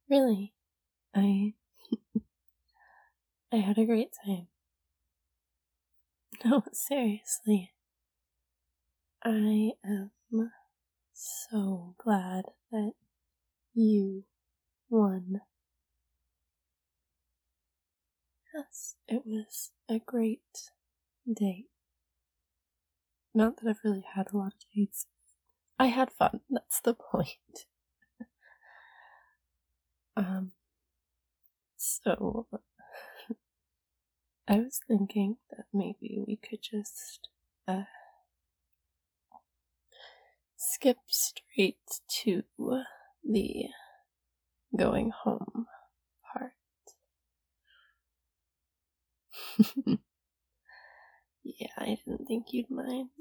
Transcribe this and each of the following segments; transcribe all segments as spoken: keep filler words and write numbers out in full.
Really, I I had a great time. No, seriously. I am so glad that you won. Yes, it was a great date. Not that I've really had a lot of dates. I had fun, that's the point. um, so I was thinking that maybe we could just, uh, skip straight to the going home part. Yeah, I didn't think you'd mind.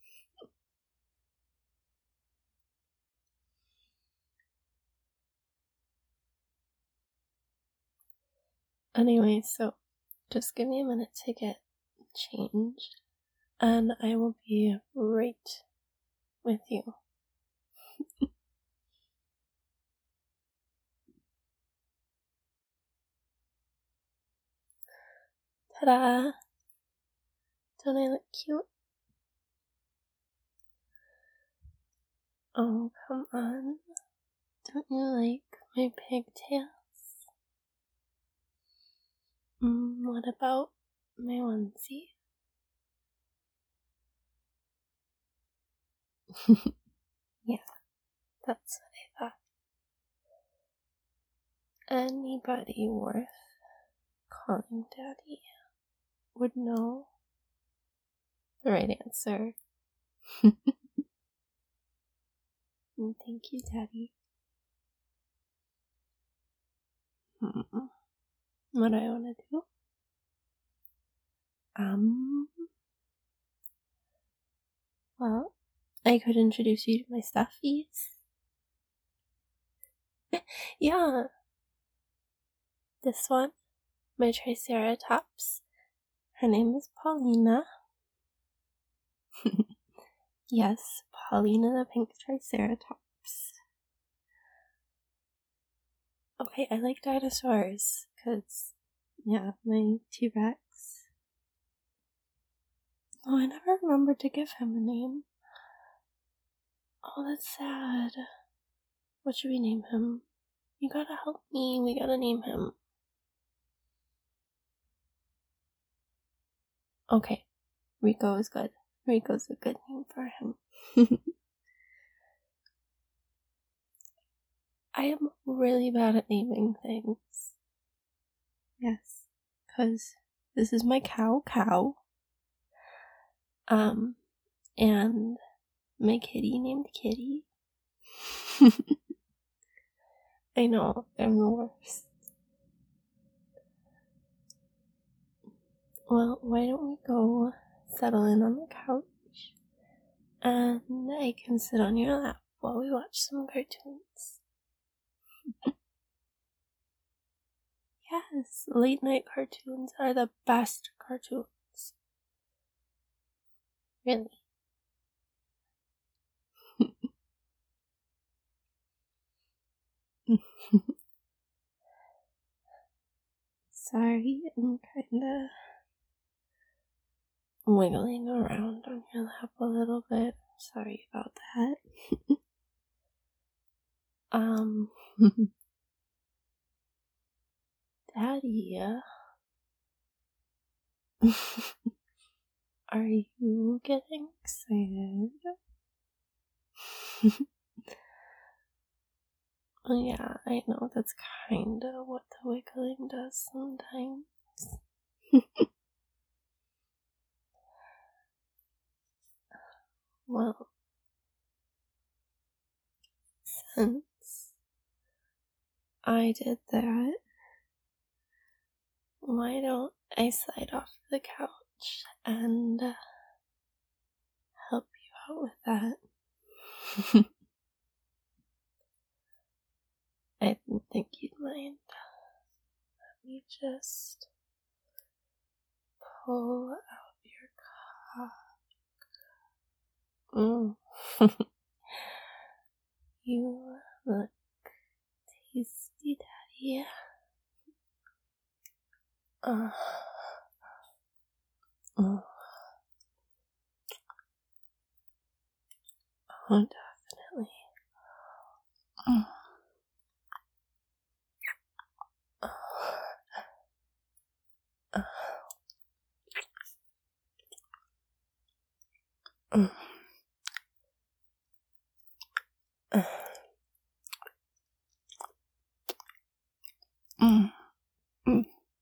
Anyway, so just give me a minute to get changed, and I will be right with you. Ta-da! Don't I look cute? Oh, come on. Don't you like my pigtails? Mm, what about my onesie? Yeah, that's what I thought. Anybody worth calling daddy would know the right answer. Thank you, daddy. Hmm. What do I want to do? Um, well, I could introduce you to my stuffies. Yeah. This one, my Triceratops. Her name is Paulina. Yes, Paulina the pink Triceratops. Okay, I like dinosaurs, because, yeah, my T-Rex. Oh, I never remembered to give him a name. Oh, that's sad. What should we name him? You gotta help me, we gotta name him. Okay, Rico is good. Rico's a good name for him. I am really bad at naming things. Yes, because this is my cow, cow. Um, and my kitty named Kitty. I know, I'm the worst. Well, why don't we go settle in on the couch, and I can sit on your lap while we watch some cartoons. Yes, late night cartoons are the best cartoons. Really. Sorry, I'm kinda wiggling around on your lap a little bit. Sorry about that. um, Daddy, are you getting excited? Oh yeah, I know, that's kinda what the wiggling does sometimes. Well, since I did that, why don't I slide off the couch and uh, help you out with that? I didn't think you'd mind. Let me just pull out your cock. Mm. You look tasty, Daddy. Maybe. Uh, oh, oh, definitely. Uh, uh, uh, uh, uh, mm, mm,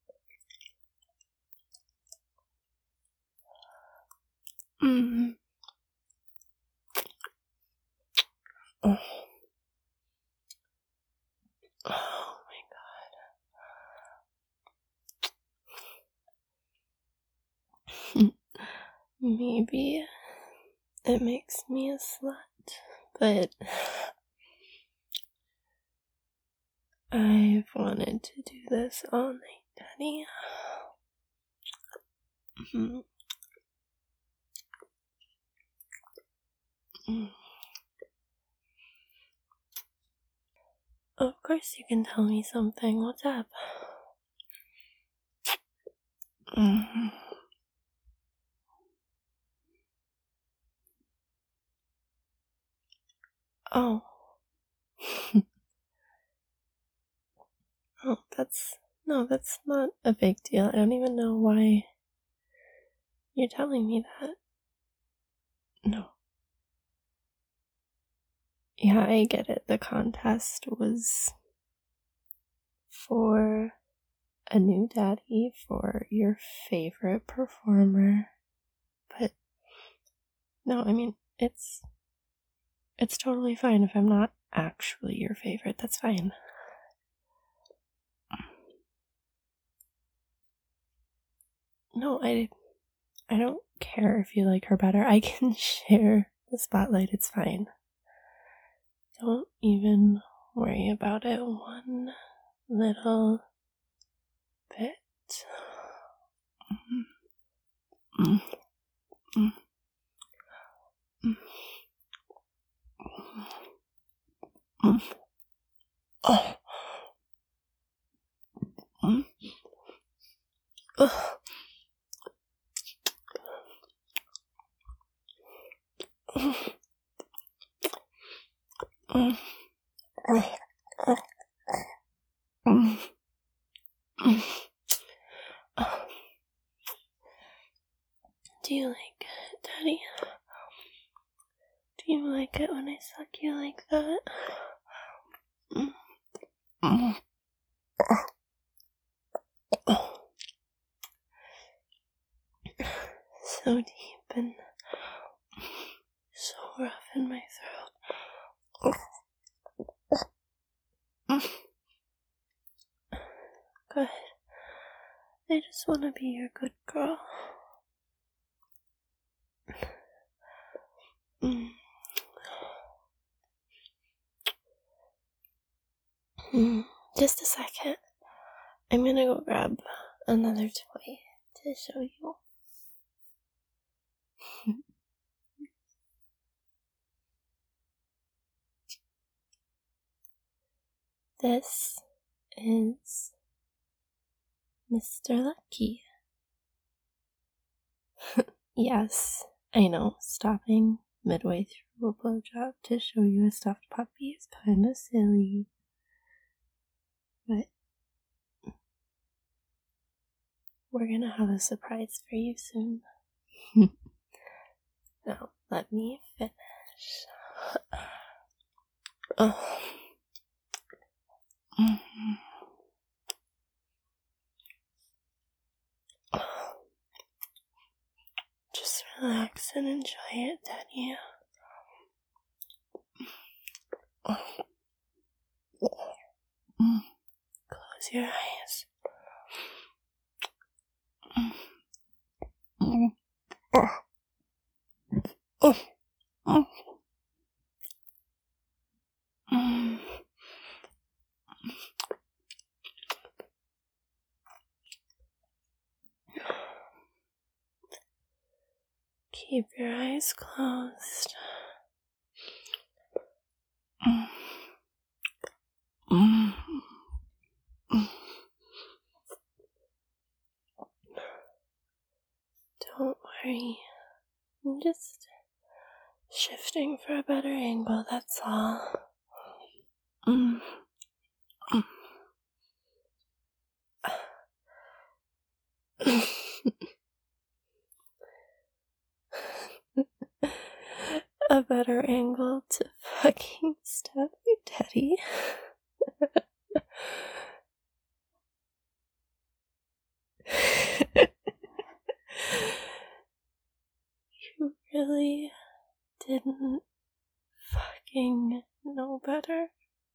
mm, uh, oh my god. Maybe it makes me a slut, but I've wanted to do this all night, Daddy. Mm-hmm. Mm. Of course you can tell me something. What's up? Mm. Oh. Oh, that's... No, that's not a big deal. I don't even know why you're telling me that. No. Yeah, I get it. The contest was for a new daddy for your favorite performer. But no, I mean, it's it's totally fine if I'm not actually your favorite. That's fine. No, I I don't care if you like her better. I can share the spotlight. It's fine. Don't even worry about it one little bit. Mm, mm, mm, mm, oh, mm, oh, mm, mm, mm, mm. Oh. Do you like it, Daddy? Do you like it when I suck you like that? Mm. Mm. Oh. So deep and so rough in my throat. Mm. Good. I just want to be your good girl. Mm. Mm. Just a second. I'm gonna go grab another toy to show you. This is Mister Lucky. Yes, I know, stopping midway through a blowjob to show you a stuffed puppy is kinda silly. But we're gonna have a surprise for you soon. Now, let me finish. Oh. Mm-hmm. Just relax and enjoy it, Daddy. Mm. Close your eyes. Mm. Mm. Oh. Oh. Oh. Mm. Keep your eyes closed. Mm. Mm. sorry. I'm just shifting for a better angle, that's all. Mm. A better angle to fucking stab you, Daddy. You really didn't fucking know better.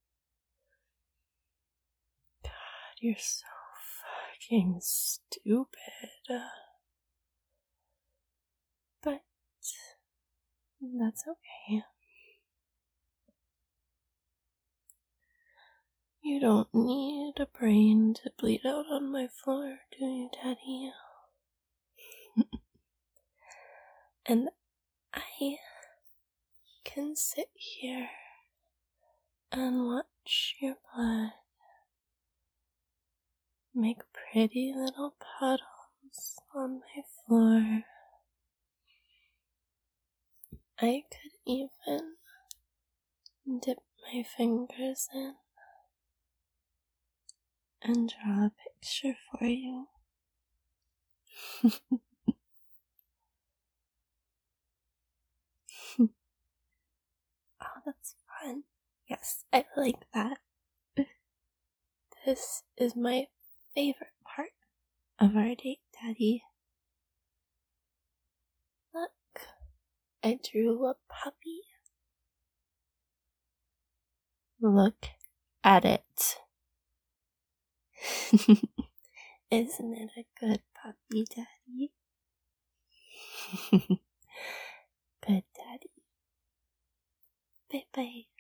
God, you're so fucking stupid. But that's okay. You don't need a brain to bleed out on my floor, do you, Daddy? And I can sit here and watch your blood make pretty little puddles on my floor. I could even dip my fingers in and draw a picture for you. Oh, that's fun. Yes, I like that. This is my favorite part of our date, Daddy. Look, I drew a puppy. Look at it. Isn't it a good puppy, Daddy? Good Daddy. Bye-bye.